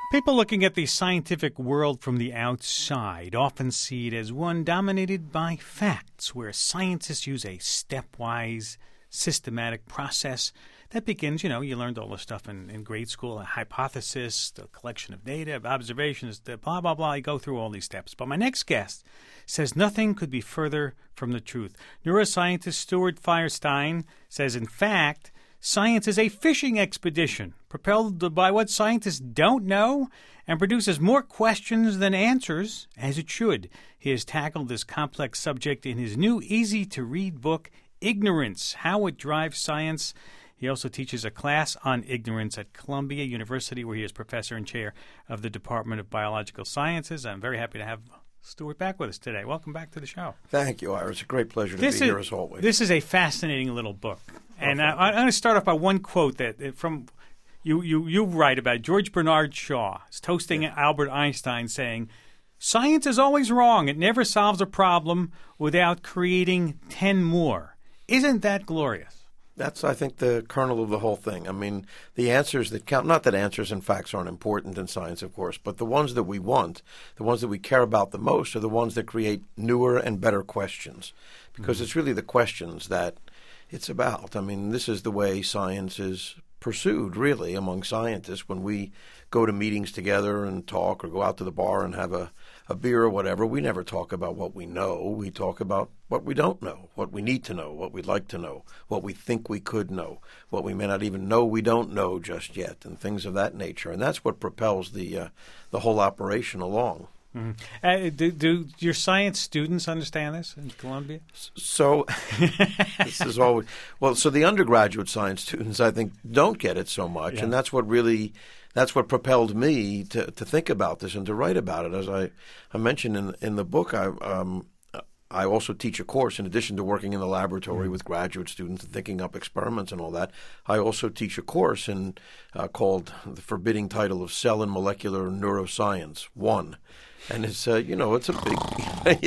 People looking at the scientific world from the outside often see it as one dominated by facts, where scientists use a stepwise, systematic process that begins, you learned all this stuff in grade school, a hypothesis, the collection of data, observations, the blah, blah, blah. You go through all these steps. But my next guest says nothing could be further from the truth. Neuroscientist Stuart Firestein says, in fact, science is a fishing expedition propelled by what scientists don't know and produces more questions than answers, as it should. He has tackled this complex subject in his new easy-to-read book, Ignorance: How It Drives Science. He also teaches a class on ignorance at Columbia University, where he is professor and chair of the Department of Biological Sciences. I'm very happy to have Stuart back with us today. Welcome back to the show. Thank you, Ira. It's a great pleasure to be here as always. This is a fascinating little book. And I'm going to start off by one quote that from you write about George Bernard Shaw toasting Albert Einstein, saying, "Science is always wrong. It never solves a problem without creating 10 more." Isn't that glorious? That's, I think, the kernel of the whole thing. I mean, the answers that count, not that answers and facts aren't important in science, of course, but the ones that we want, the ones that we care about the most are the ones that create newer and better questions, because it's really the questions that it's about. I mean, this is the way science is pursued, really, among scientists. When we go to meetings together and talk or go out to the bar and have a beer or whatever, we never talk about what we know. We talk about what we don't know, what we need to know, what we'd like to know, what we think we could know, what we may not even know we don't know just yet, and things of that nature. And that's what propels the whole operation along. Mm-hmm. Do your science students understand this in Columbia? So this is always so the undergraduate science students, I think, don't get it so much, and that's what propelled me to think about this and to write about it. As I mentioned in the book, I also teach a course in addition to working in the laboratory with graduate students and thinking up experiments and all that. I also teach a course called the forbidding title of Cell and Molecular Neuroscience 1. And it's it's a big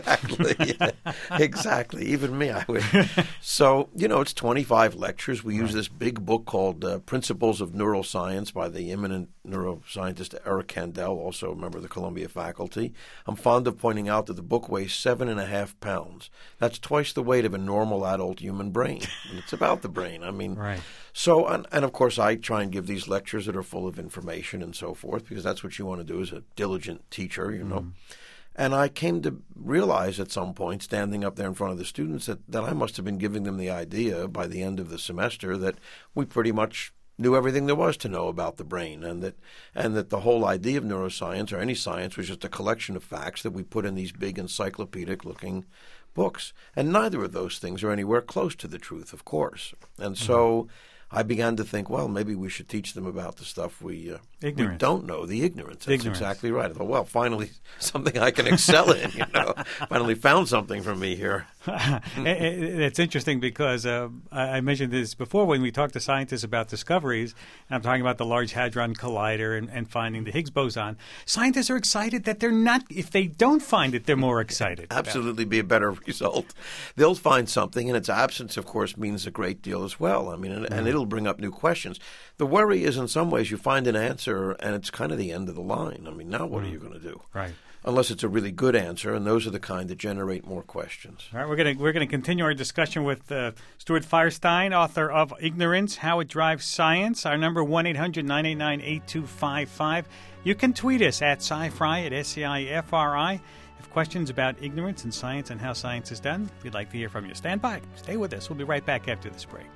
exactly. Even me, I would. So it's 25 lectures. We use this big book called Principles of Neuroscience by the eminent neuroscientist Eric Kandel, also a member of the Columbia faculty. I'm fond of pointing out that the book weighs 7.5 pounds. That's twice the weight of a normal adult human brain, and it's about the brain. I mean, right. So, and of course, I try and give these lectures that are full of information and so forth, because that's what you want to do as a diligent teacher, And I came to realize at some point, standing up there in front of the students, that I must have been giving them the idea by the end of the semester that we pretty much knew everything there was to know about the brain, and that the whole idea of neuroscience or any science was just a collection of facts that we put in these big encyclopedic-looking books. And neither of those things are anywhere close to the truth, of course. And so I began to think, well, maybe we should teach them about the stuff we don't know, the ignorance. That's exactly right. I thought, well, finally something I can excel in, Finally found something for me here. It's interesting because I mentioned this before when we talked to scientists about discoveries, and I'm talking about the Large Hadron Collider and finding the Higgs boson. Scientists are excited that they're not, if they don't find it, they're more excited. Absolutely be a better result. They'll find something, and its absence, of course, means a great deal as well. I mean, and it'll bring up new questions. The worry is, in some ways, you find an answer, and it's kind of the end of the line. I mean, now what are you going to do? Right. Unless it's a really good answer, and those are the kind that generate more questions. All right, we're going to continue our discussion with Stuart Firestein, author of Ignorance: How It Drives Science. Our number 1-800-989-8255. You can tweet us at SciFri, at SCIFRI. If questions about ignorance and science and how science is done, we'd like to hear from you. Stand by. Stay with us. We'll be right back after this break.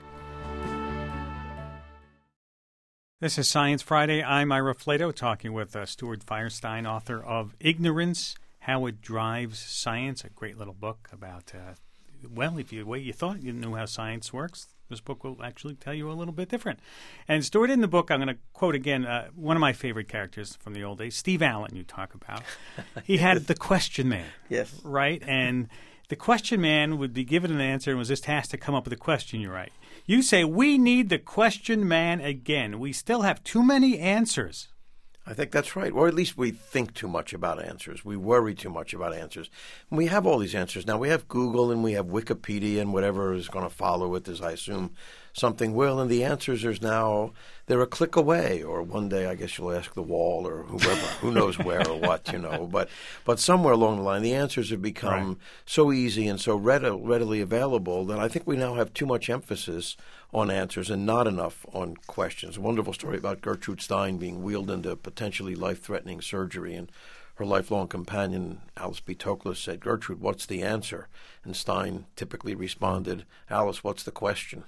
This is Science Friday. I'm Ira Flato, talking with Stuart Firestein, author of Ignorance: How It Drives Science, a great little book about, if you thought you knew how science works, this book will actually tell you a little bit different. And Stuart, in the book, I'm going to quote again one of my favorite characters from the old days, Steve Allen, you talk about. He had the question man. Yes. Right? And the question man would be given an answer and was just tasked to come up with a question, you're right. You say, we need the question man again. We still have too many answers. I think that's right. Or at least we think too much about answers. We worry too much about answers. And we have all these answers now. We have Google and we have Wikipedia and whatever is going to follow it, as I assume something will. And the answers they're a click away. Or one day I guess you'll ask the wall or whoever, who knows where or what, But somewhere along the line, the answers have become so easy and so readily available that I think we now have too much emphasis on answers and not enough on questions. A wonderful story about Gertrude Stein being wheeled into potentially life-threatening surgery, and her lifelong companion, Alice B. Toklas, said, "Gertrude, what's the answer?" And Stein typically responded, "Alice, what's the question?"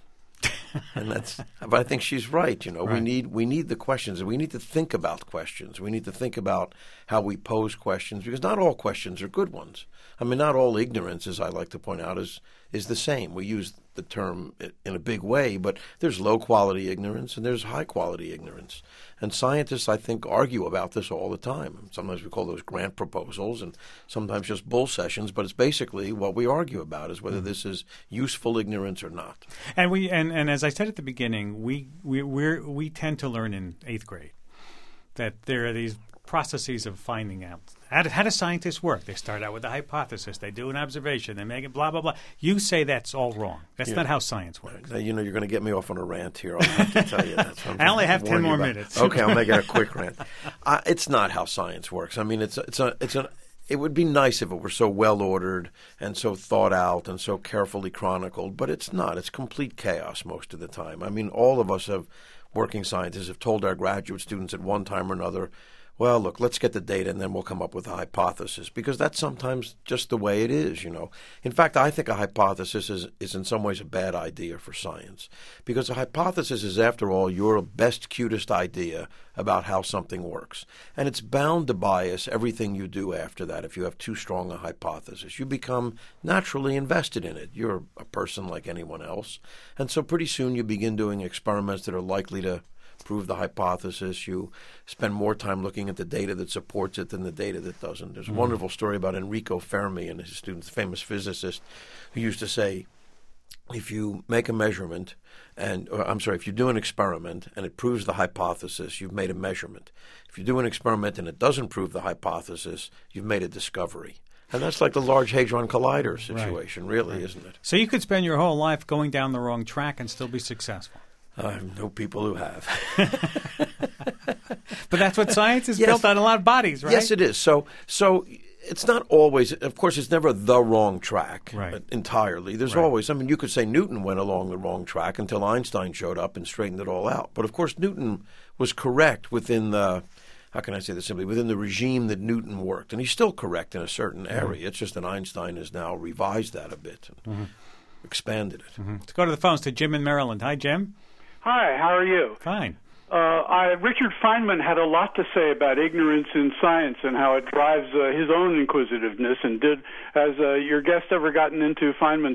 But I think she's right. Right. We need the questions, and we need to think about questions. We need to think about how we pose questions, because not all questions are good ones. I mean, not all ignorance, as I like to point out, is the same. We use the term in a big way, but there's low-quality ignorance and there's high-quality ignorance. And scientists, I think, argue about this all the time. Sometimes we call those grant proposals and sometimes just bull sessions, but it's basically what we argue about is whether this is useful ignorance or not. And as I said at the beginning, we tend to learn in 8th grade that there are these processes of finding out. How do scientists work? They start out with a hypothesis. They do an observation. They make it blah, blah, blah. You say that's all wrong. That's not how science works. Now, you're going to get me off on a rant here. I'll have to tell you that. I only have 10 more minutes. Okay, I'll make it a quick rant. It's not how science works. I mean, it would be nice if it were so well-ordered and so thought out and so carefully chronicled, but it's not. It's complete chaos most of the time. I mean, all of us working scientists have told our graduate students at one time or another, well, look, let's get the data and then we'll come up with a hypothesis, because that's sometimes just the way it is, In fact, I think a hypothesis is in some ways a bad idea for science, because a hypothesis is, after all, your best, cutest idea about how something works. And it's bound to bias everything you do after that if you have too strong a hypothesis. You become naturally invested in it. You're a person like anyone else. And so pretty soon you begin doing experiments that are likely to prove the hypothesis. You spend more time looking at the data that supports it than the data that doesn't. There's a wonderful story about Enrico Fermi and his student, the famous physicist, who used to say, if you make a measurement if you do an experiment and it proves the hypothesis, you've made a measurement. If you do an experiment and it doesn't prove the hypothesis, you've made a discovery. And that's like the Large Hadron Collider situation, really, isn't it? So you could spend your whole life going down the wrong track and still be successful. I know people who have. But that's what science is built on, a lot of bodies, right? Yes, it is. So it's not always, of course, it's never the wrong track entirely. There's always, you could say Newton went along the wrong track until Einstein showed up and straightened it all out. But of course, Newton was correct within the, how can I say this simply, within the regime that Newton worked. And he's still correct in a certain area. It's just that Einstein has now revised that a bit and expanded it. Let's go to the phones to Jim in Maryland. Hi, Jim. Hi, how are you? Fine. Richard Feynman had a lot to say about ignorance in science and how it drives his own inquisitiveness. And has your guest ever gotten into Feynman's,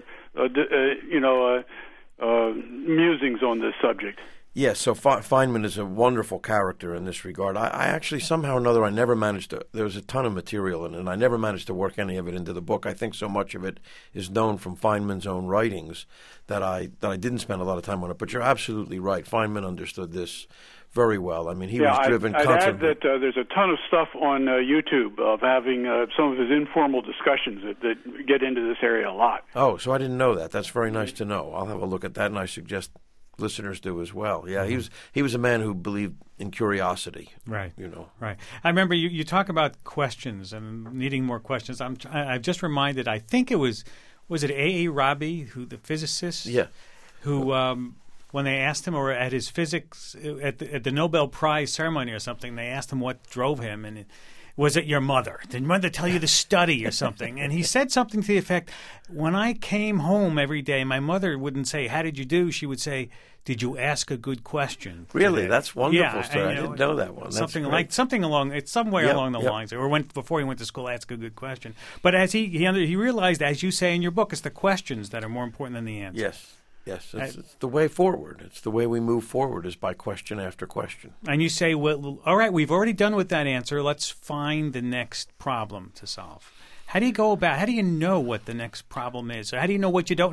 musings on this subject? Yes, so Feynman is a wonderful character in this regard. I actually, somehow or another, I never managed to, there was a ton of material in it, and I never managed to work any of it into the book. I think so much of it is known from Feynman's own writings that I didn't spend a lot of time on it. But you're absolutely right. Feynman understood this very well. I mean, he was driven constantly. I'd add that there's a ton of stuff on YouTube of having some of his informal discussions that get into this area a lot. Oh, so I didn't know that. That's very nice to know. I'll have a look at that, and I suggest listeners do as well. Yeah, he was a man who believed in curiosity. Right. Right. I remember you talk about questions and needing more questions. I've just reminded. I think it was it A.A. Rabi, the physicist? Yeah. Who when they asked him, or at his physics at the Nobel Prize ceremony or something, they asked him what drove him, and was it your mother? Did your mother tell you to study or something? And he said something to the effect, when I came home every day, my mother wouldn't say, how did you do? She would say, did you ask a good question today? Really? That's wonderful. I didn't know that one. Something along the lines, or before he went to school, ask a good question. But as he realized, as you say in your book, it's the questions that are more important than the answers. Yes, it's the way forward. It's the way we move forward is by question after question. And you say, well, all right, we've already done with that answer. Let's find the next problem to solve. How do you go about? How do you know what the next problem is? Or how do you know what you don't know?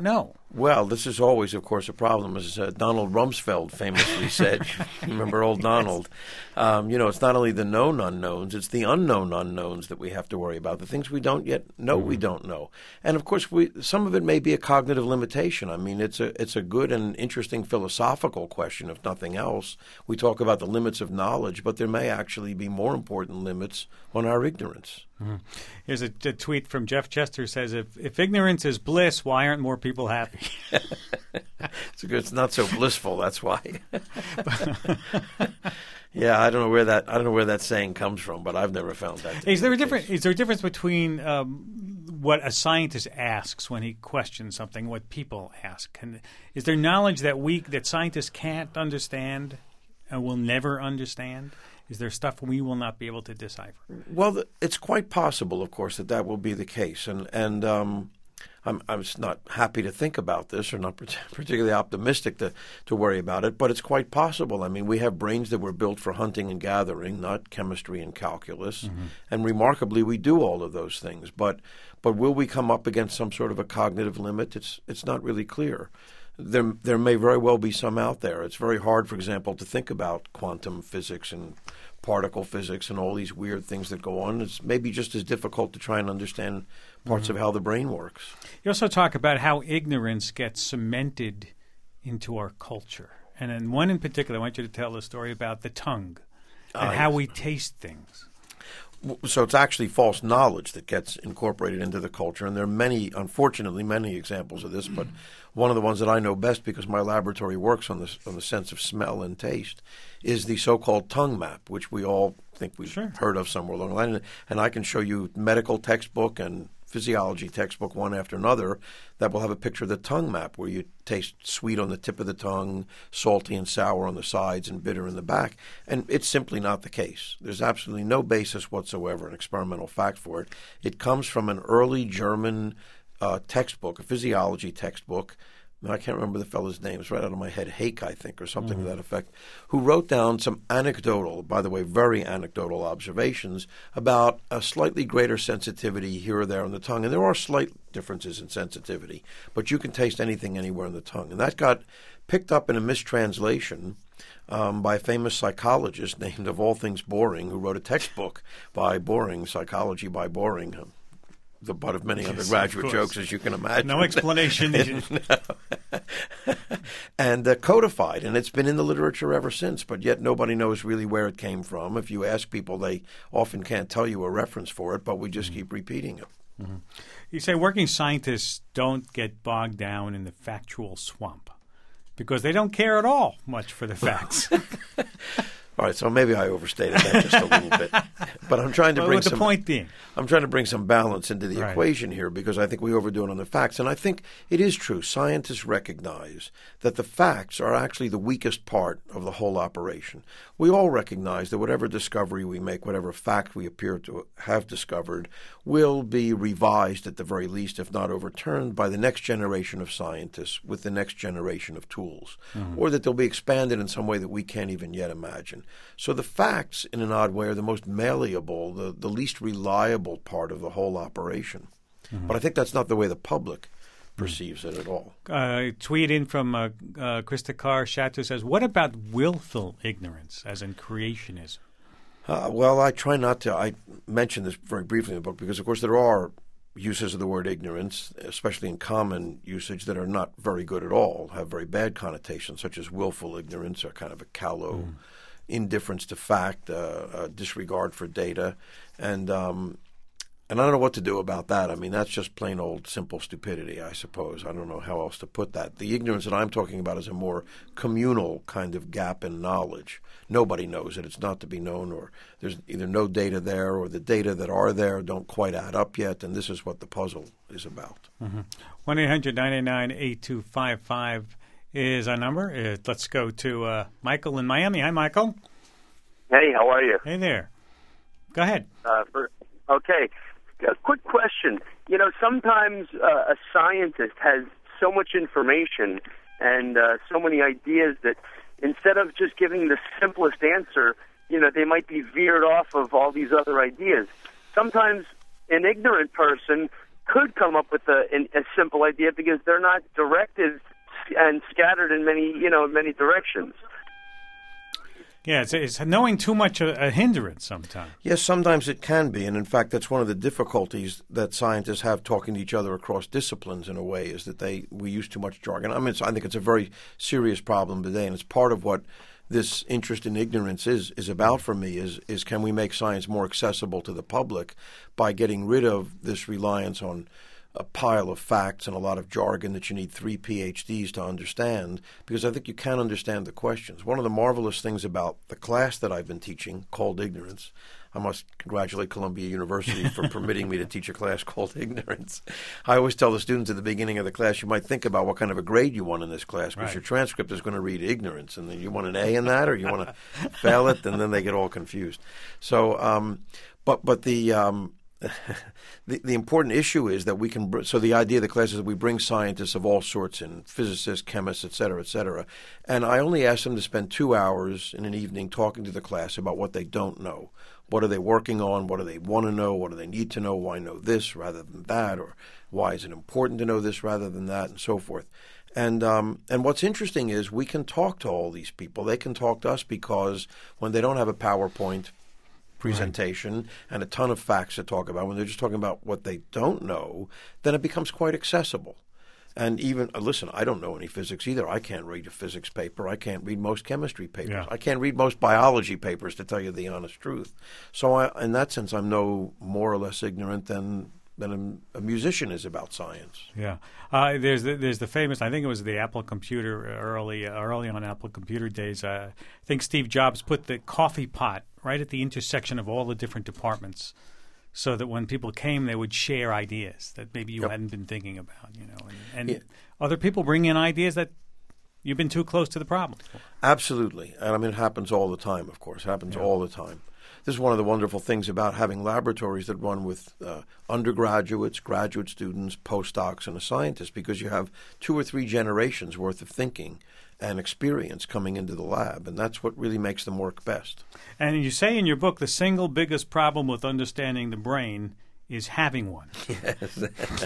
Well, this is always, of course, a problem, as Donald Rumsfeld famously said. Remember old Donald? It's not only the known unknowns, it's the unknown unknowns that we have to worry about, the things we don't yet know we don't know. And, of course, some of it may be a cognitive limitation. I mean, it's a good and interesting philosophical question, if nothing else. We talk about the limits of knowledge, but there may actually be more important limits on our ignorance. Mm-hmm. Here's a tweet from Jeff Chester says, if ignorance is bliss, why aren't more people happy? It's not so blissful, that's why. Yeah, I don't know where that saying comes from, but I've never found that. Is there a difference between what a scientist asks when he questions something, what people ask? Is there knowledge that scientists can't understand and will never understand? Is there stuff we will not be able to decipher? Well, it's quite possible, of course, that will be the case, and I'm not happy to think about this, or not particularly optimistic to worry about it, but it's quite possible. I mean, we have brains that were built for hunting and gathering, not chemistry and calculus, and remarkably, we do all of those things. But will we come up against some sort of a cognitive limit? It's not really clear. There may very well be some out there. It's very hard, for example, to think about quantum physics and particle physics and all these weird things that go on. It's maybe just as difficult to try and understand parts of how the brain works. You also talk about how ignorance gets cemented into our culture. And in one in particular, I want you to tell the story about the tongue and how we taste things. So it's actually false knowledge that gets incorporated into the culture, and there are unfortunately many examples of this, but one of the ones that I know best, because my laboratory works on the sense of smell and taste, is the so-called tongue map, which we all think we've heard of somewhere along the line. And I can show you medical textbook and physiology textbook one after another that will have a picture of the tongue map, where you taste sweet on the tip of the tongue, salty and sour on the sides, and bitter in the back. And it's simply not the case. There's absolutely no basis whatsoever, an experimental fact for it. It comes from an early German textbook, a physiology textbook. I can't remember the fellow's name. It's right out of my head. Hake, I think, or something to that effect, who wrote down some anecdotal, by the way, very anecdotal observations about a slightly greater sensitivity here or there on the tongue. And there are slight differences in sensitivity, but you can taste anything anywhere in the tongue. And that got picked up in a mistranslation by a famous psychologist named, of all things, Boring, who wrote a textbook by Boring, Psychology by Boring. The butt of many undergraduate jokes, as you can imagine. No explanation needed. And codified, and it's been in the literature ever since, but yet nobody knows really where it came from. If you ask people, they often can't tell you a reference for it, but we just keep repeating it. Mm-hmm. You say working scientists don't get bogged down in the factual swamp because they don't care at all much for the facts. All right, so maybe I overstated that just a little bit, but I'm trying to bring the point being, I'm trying to bring some balance into the equation here, because I think we overdo it on the facts, and I think it is true. Scientists recognize that the facts are actually the weakest part of the whole operation. We all recognize that whatever discovery we make, whatever fact we appear to have discovered, will be revised at the very least, if not overturned, by the next generation of scientists with the next generation of tools, or that they'll be expanded in some way that we can't even yet imagine. So the facts, in an odd way, are the most malleable, the least reliable part of the whole operation. But I think that's not the way the public perceives it at all. Tweet in from Krista Carr Chateau says, what about willful ignorance, as in creationism? Well, I try not to. I mentioned this very briefly in the book because, of course, there are uses of the word ignorance, especially in common usage, that are not very good at all, have very bad connotations, such as willful ignorance, or kind of a callow indifference to fact, disregard for data, and I don't know what to do about that. I mean, that's just plain old simple stupidity, I suppose. I don't know how else to put that. The ignorance that I'm talking about is a more communal kind of gap in knowledge. Nobody knows it. It's not to be known, or there's either no data there, or the data that are there don't quite add up yet, and this is what the puzzle is about. 1-800-989-8255 is our number. Let's go to Michael in Miami. Hi, Michael. Hey, how are you? Hey there. Go ahead. Okay. A quick question. You know, sometimes a scientist has so much information and so many ideas that instead of just giving the simplest answer, you know, they might be veered off of all these other ideas. Sometimes an ignorant person could come up with a simple idea because they're not directed and scattered in many directions. Yeah, it's knowing too much a hindrance sometimes. Yes, sometimes it can be, and in fact, that's one of the difficulties that scientists have talking to each other across disciplines. In a way, is that we use too much jargon. I mean, I think it's a very serious problem today, and it's part of what this interest in ignorance is about for me. Is can we make science more accessible to the public by getting rid of this reliance on a pile of facts and a lot of jargon that you need 3 PhDs to understand, because I think you can understand the questions. One of the marvelous things about the class that I've been teaching, called Ignorance, I must congratulate Columbia University for permitting me to teach a class called Ignorance. I always tell the students at the beginning of the class, you might think about what kind of a grade you want in this class, because your transcript is going to read Ignorance, and then you want an A in that, or you want to fail it, and then they get all confused. So, but the the important issue is that we can. So the idea of the class is that we bring scientists of all sorts in, physicists, chemists, et cetera, and I only ask them to spend 2 hours in an evening talking to the class about what they don't know. What are they working on? What do they want to know? What do they need to know? Why know this rather than that? Or why is it important to know this rather than that? And so forth. And what's interesting is we can talk to all these people. They can talk to us because when they don't have a PowerPoint presentation and a ton of facts to talk about, when they're just talking about what they don't know, then it becomes quite accessible. And even, listen, I don't know any physics either. I can't read a physics paper. I can't read most chemistry papers. Yeah. I can't read most biology papers, to tell you the honest truth. So in that sense, I'm no more or less ignorant than a musician is about science. Yeah. There's the famous, I think it was the Apple computer, early on Apple computer days. I think Steve Jobs put the coffee pot right at the intersection of all the different departments, so that when people came, they would share ideas that maybe you hadn't been thinking about, and other people bring in ideas that you've been too close to the problem for. Absolutely. And I mean, it happens all the time, of course. It happens all the time. This is one of the wonderful things about having laboratories that run with undergraduates, graduate students, postdocs, and a scientist, because you have 2 or 3 generations worth of thinking and experience coming into the lab, and that's what really makes them work best. And you say in your book the single biggest problem with understanding the brain is having one. Yes.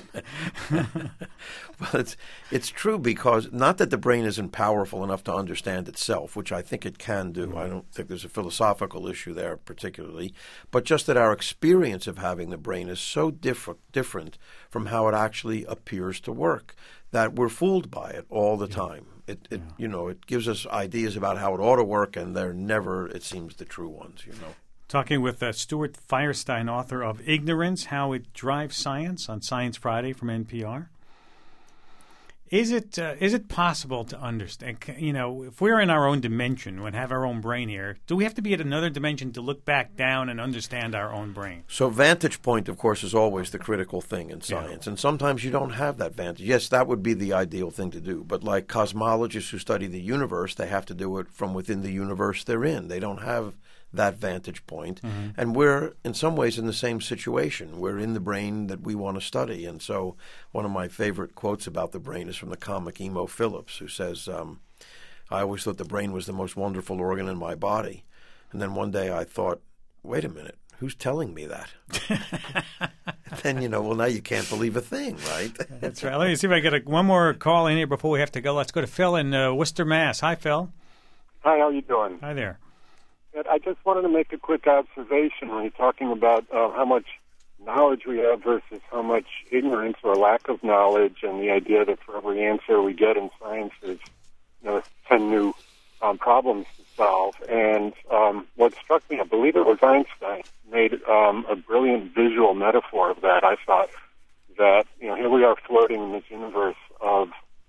Well, it's true, because not that the brain isn't powerful enough to understand itself, which I think it can do. I don't think there's a philosophical issue there particularly, but just that our experience of having the brain is so different from how it actually appears to work that we're fooled by it all the time. It gives us ideas about how it ought to work, and they're never, it seems, the true ones. Talking with Stuart Firestein, author of Ignorance, How It Drives Science, on Science Friday from NPR. Is it possible to understand, if we're in our own dimension and have our own brain here, do we have to be at another dimension to look back down and understand our own brain? So vantage point, of course, is always the critical thing in science. And sometimes you don't have that vantage. Yes, that would be the ideal thing to do. But like cosmologists who study the universe, they have to do it from within the universe they're in. They don't have that vantage point. Mm-hmm. And we're, in some ways, in the same situation. We're in the brain that we want to study. And so one of my favorite quotes about the brain is from the comic Emo Phillips, who says, I always thought the brain was the most wonderful organ in my body. And then one day I thought, wait a minute, who's telling me that? And then, now you can't believe a thing, right? That's right. Let me see if I get one more call in here before we have to go. Let's go to Phil in Worcester, Mass. Hi, Phil. Hi, how are you doing? Hi there. I just wanted to make a quick observation when you're talking about how much knowledge we have versus how much ignorance or lack of knowledge, and the idea that for every answer we get in science there's 10 new problems to solve. And what struck me, I believe it was Einstein, made a brilliant visual metaphor of that. I thought that here we are floating in this universe of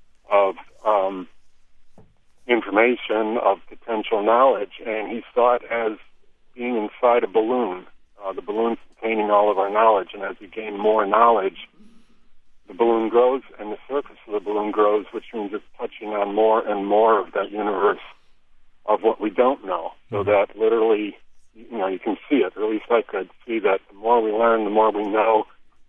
information, of potential knowledge, and he saw it as being inside a balloon, the balloon containing all of our knowledge. And as we gain more knowledge, the balloon grows, and the surface of the balloon grows, which means it's touching on more and more of that universe of what we don't know. So that literally, you can see it, or at least I could see that the more we learn, the more we know,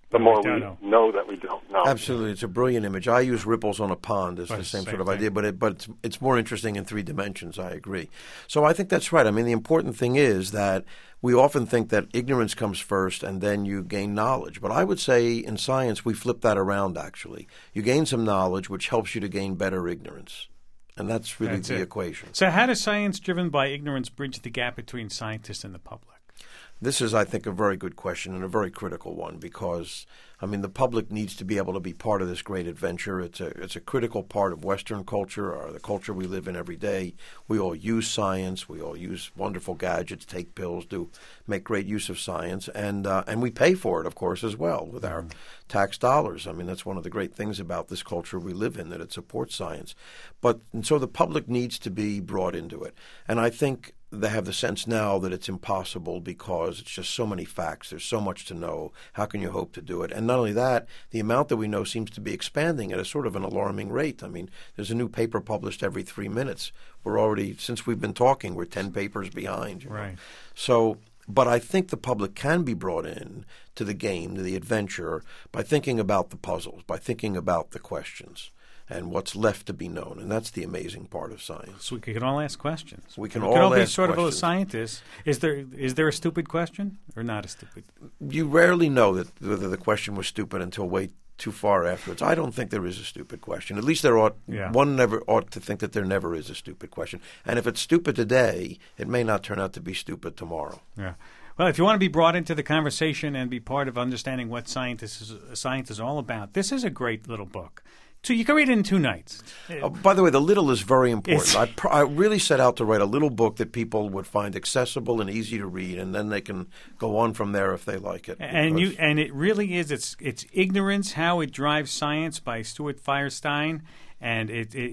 the more we know that we don't know. Absolutely. It's a brilliant image. I use ripples on a pond as the same sort of idea, but it's more interesting in 3 dimensions, I agree. So I think that's right. I mean, the important thing is that we often think that ignorance comes first and then you gain knowledge. But I would say in science we flip that around, actually. You gain some knowledge, which helps you to gain better ignorance. And that's really the equation. So how does science driven by ignorance bridge the gap between scientists and the public? This is, I think, a very good question and a very critical one because, I mean, the public needs to be able to be part of this great adventure. It's a critical part of Western culture, or the culture we live in every day. We all use science. We all use wonderful gadgets, take pills, make great use of science, and we pay for it, of course, as well with our tax dollars. I mean, that's one of the great things about this culture we live in, that it supports science. And so the public needs to be brought into it. And I think they have the sense now that it's impossible because it's just so many facts. There's so much to know. How can you hope to do it? And not only that, the amount that we know seems to be expanding at a sort of an alarming rate. I mean, there's a new paper published every 3 minutes. We're already, since we've been talking, we're 10 papers behind. Right. So, but I think the public can be brought in to the game, to the adventure, by thinking about the puzzles, by thinking about the questions and what's left to be known. And that's the amazing part of science. So we can all ask questions. We can all be ask sort questions. of a scientist. Is there a stupid question or not a stupid? You rarely know that whether the question was stupid until way too far afterwards. I don't think there is a stupid question. At least one never ought to think that there never is a stupid question. And if it's stupid today, it may not turn out to be stupid tomorrow. Yeah. Well, if you want to be brought into the conversation and be part of understanding what science is all about, this is a great little book. So you can read it in 2 nights. By the way, the little is very important. I really set out to write a little book that people would find accessible and easy to read, and then they can go on from there if they like it. And it really is. It's Ignorance: How It Drives Science by Stuart Firestein, and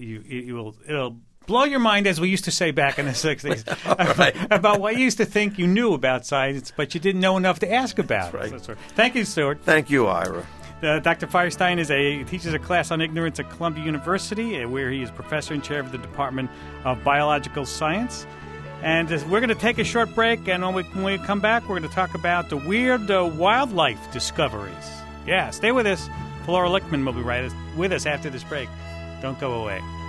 it'll blow your mind, as we used to say back in the 60s, about what you used to think you knew about science, but you didn't know enough to ask about. That's right. Thank you, Stuart. Thank you, Ira. Dr. Firestein teaches a class on ignorance at Columbia University, where he is professor and chair of the Department of Biological Science. And we're going to take a short break, and when we come back, we're going to talk about the weird wildlife discoveries. Yeah, stay with us. Flora Lichtman will be right with us after this break. Don't go away.